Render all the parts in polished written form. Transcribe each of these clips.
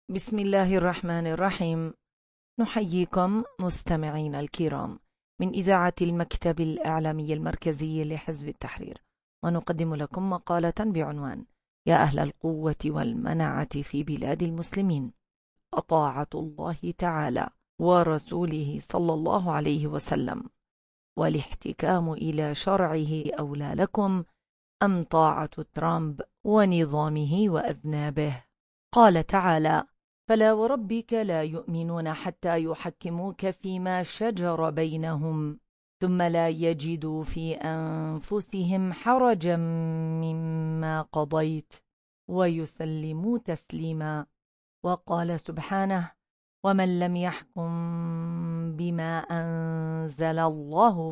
بسم الله الرحمن الرحيم. نحييكم مستمعين الكرام من إذاعة المكتب الإعلامي المركزي لحزب التحرير، ونقدم لكم مقالة بعنوان: يا أهل القوة والمنعة في بلاد المسلمين، طاعة الله تعالى ورسوله صلى الله عليه وسلم والاحتكام إلى شرعه أولى لكم أم طاعة ترامب ونظامه وأذنابه؟ قال تعالى: فلا وربك لا يؤمنون حتى يحكموك فيما شجر بينهم ثم لا يجدوا في أنفسهم حرجا مما قضيت ويسلموا تسليما. وقال سبحانه: ومن لم يحكم بما أنزل الله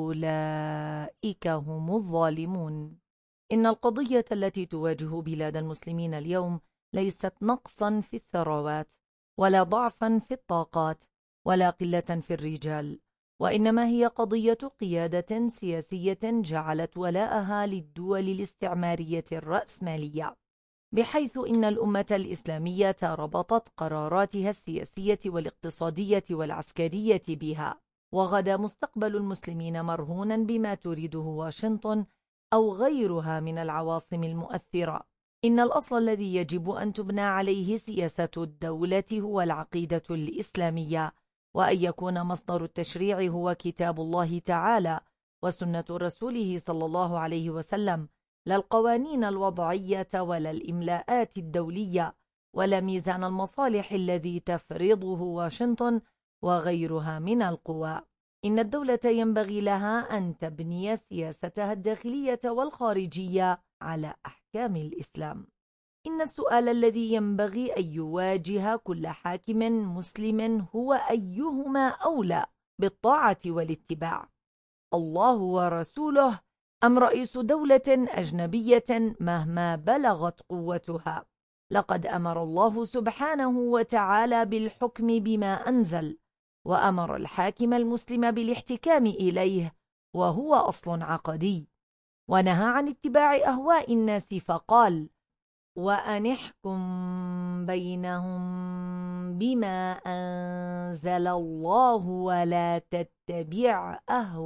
فأولئك هم الظالمون. إن القضية التي تواجه بلاد المسلمين اليوم ليست نقصا في الثروات ولا ضعفا في الطاقات ولا قلة في الرجال، وإنما هي قضية قيادة سياسية جعلت ولاءها للدول الاستعمارية الرأسمالية، بحيث إن الأمة الإسلامية ربطت قراراتها السياسية والاقتصادية والعسكرية بها، وغدا مستقبل المسلمين مرهونا بما تريده واشنطن أو غيرها من العواصم المؤثرة. إن الأصل الذي يجب أن تبنى عليه سياسة الدولة هو العقيدة الإسلامية، وأن يكون مصدر التشريع هو كتاب الله تعالى وسنة رسوله صلى الله عليه وسلم، لا القوانين الوضعية ولا الإملاءات الدولية ولا ميزان المصالح الذي تفرضه واشنطن وغيرها من القوى. إن الدولة ينبغي لها أن تبني سياستها الداخلية والخارجية على أحكام الإسلام. إن السؤال الذي ينبغي أن يواجه كل حاكم مسلم هو: أيهما أولى بالطاعة والاتباع، الله ورسوله أم رئيس دولة أجنبية مهما بلغت قوتها؟ لقد أمر الله سبحانه وتعالى بالحكم بما أنزل، وأمر الحاكم المسلم بالاحتكام إليه، وهو أصل عقدي، ونهى عن اتباع أهواء الناس فقال: وأن احكم بينهم بما أنزل الله ولا تتبع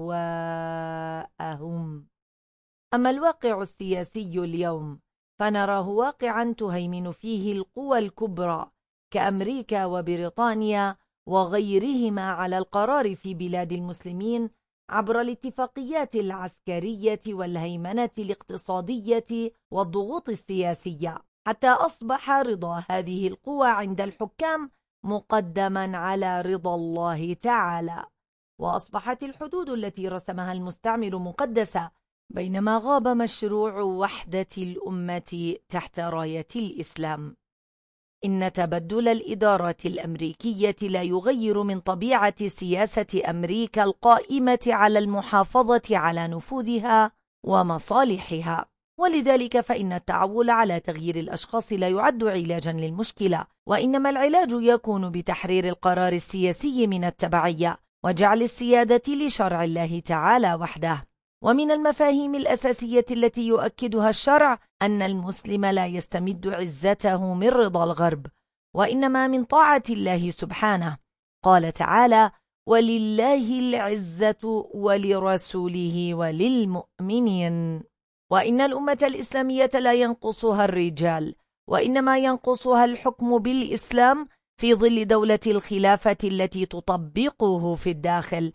أهواءهم. أما الواقع السياسي اليوم فنراه واقعا تهيمن فيه القوى الكبرى كأمريكا وبريطانيا وغيرهما على القرار في بلاد المسلمين عبر الاتفاقيات العسكرية والهيمنة الاقتصادية والضغوط السياسية، حتى أصبح رضا هذه القوى عند الحكام مقدما على رضا الله تعالى، وأصبحت الحدود التي رسمها المستعمر مقدسة، بينما غاب مشروع وحدة الأمة تحت راية الإسلام. إن تبدل الإدارات الأمريكية لا يغير من طبيعة سياسة أمريكا القائمة على المحافظة على نفوذها ومصالحها، ولذلك فإن التعول على تغيير الأشخاص لا يعد علاجا للمشكلة، وإنما العلاج يكون بتحرير القرار السياسي من التبعية وجعل السيادة لشرع الله تعالى وحده. ومن المفاهيم الأساسية التي يؤكدها الشرع أن المسلم لا يستمد عزته من رضا الغرب، وإنما من طاعة الله سبحانه. قال تعالى: ولله العزة ولرسوله وللمؤمنين. وإن الأمة الإسلامية لا ينقصها الرجال، وإنما ينقصها الحكم بالإسلام في ظل دولة الخلافة التي تطبقه في الداخل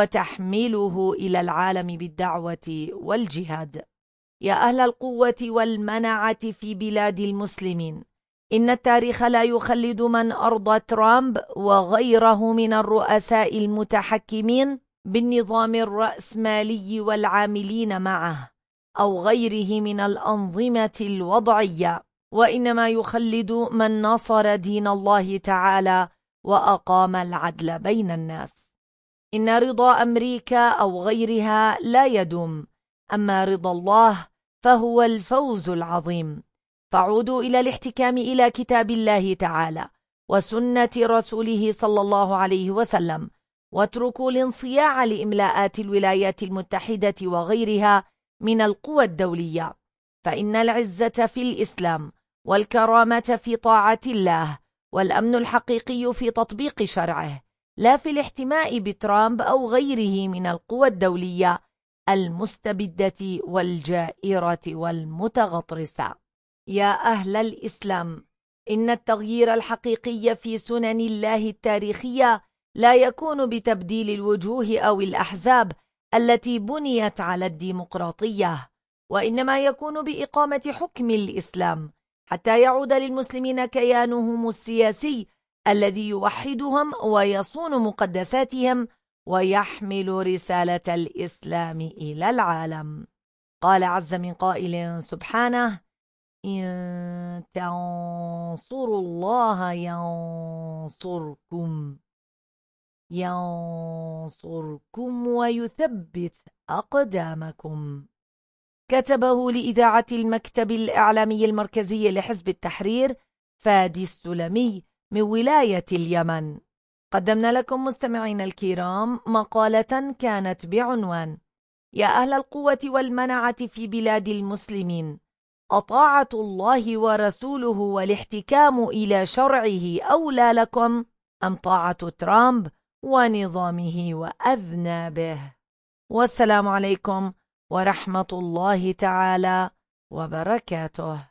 وتحمله إلى العالم بالدعوة والجهاد. يا أهل القوة والمنعة في بلاد المسلمين، إن التاريخ لا يخلد من أرضى ترامب وغيره من الرؤساء المتحكمين بالنظام الرأسمالي والعاملين معه أو غيره من الأنظمة الوضعية، وإنما يخلد من نصر دين الله تعالى وأقام العدل بين الناس. إن رضا أمريكا أو غيرها لا يدوم، أما رضا الله فهو الفوز العظيم. فعودوا إلى الاحتكام إلى كتاب الله تعالى وسنة رسوله صلى الله عليه وسلم، واتركوا الانصياع لإملاءات الولايات المتحدة وغيرها من القوى الدولية، فإن العزة في الإسلام والكرامة في طاعة الله والأمن الحقيقي في تطبيق شرعه، لا في الاحتماء بترامب أو غيره من القوى الدولية المستبدة والجائرة والمتغطرسة. يا أهل الإسلام، إن التغيير الحقيقي في سنن الله التاريخية لا يكون بتبديل الوجوه أو الأحزاب التي بنيت على الديمقراطية، وإنما يكون بإقامة حكم الإسلام حتى يعود للمسلمين كيانهم السياسي الذي يوحدهم ويصون مقدساتهم ويحمل رسالة الإسلام إلى العالم. قال عز من قائل سبحانه: إن تنصروا الله ينصركم ويثبت أقدامكم. كتبه لإذاعة المكتب الإعلامي المركزي لحزب التحرير فادي السلمي من ولاية اليمن. قدمنا لكم مستمعين الكرام مقالة كانت بعنوان: يا أهل القوة والمنعة في بلاد المسلمين، أطاعة الله ورسوله والاحتكام إلى شرعه أولى لكم أم طاعة ترامب ونظامه وأذنابه؟ والسلام عليكم ورحمة الله تعالى وبركاته.